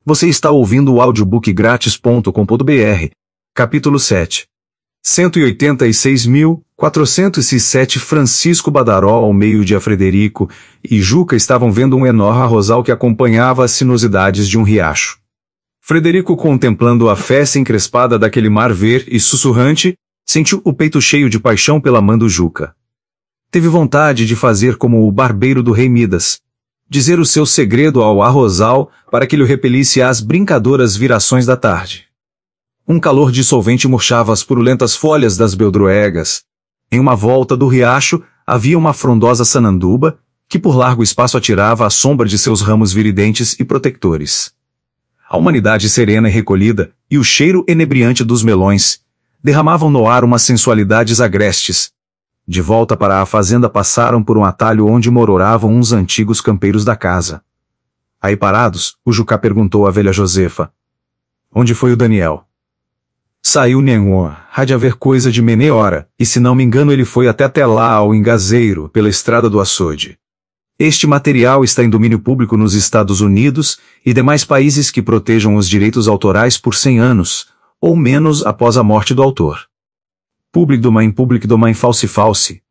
Você está ouvindo o audiobookgratis.com.br, capítulo 7. 186.407 Francisco Badaró ao meio-dia. Frederico e Juca estavam vendo um enorme arrozal que acompanhava as sinuosidades de um riacho. Frederico, contemplando a festa encrespada daquele mar verde e sussurrante, sentiu o peito cheio de paixão pela mãe do Juca. Teve vontade de fazer como o barbeiro do rei Midas, dizer o seu segredo ao arrozal para que lhe repelisse às brincadoras virações da tarde. Um calor dissolvente murchava as purulentas folhas das beldroegas. Em uma volta do riacho havia uma frondosa sananduba, que por largo espaço atirava a sombra de seus ramos viridentes e protectores. A humanidade serena e recolhida, e o cheiro enebriante dos melões, derramavam no ar umas sensualidades agrestes. De volta para a fazenda passaram por um atalho onde mororavam uns antigos campeiros da casa. Aí parados, o Jucá perguntou à velha Josefa: "Onde foi o Daniel?" "Saiu nenhum, há de haver coisa de meia hora, e se não me engano ele foi até lá ao engazeiro, pela estrada do açude. Este material está em domínio público nos Estados Unidos e demais países que protejam os direitos autorais por 100 anos, ou menos após a morte do autor. Public domain false.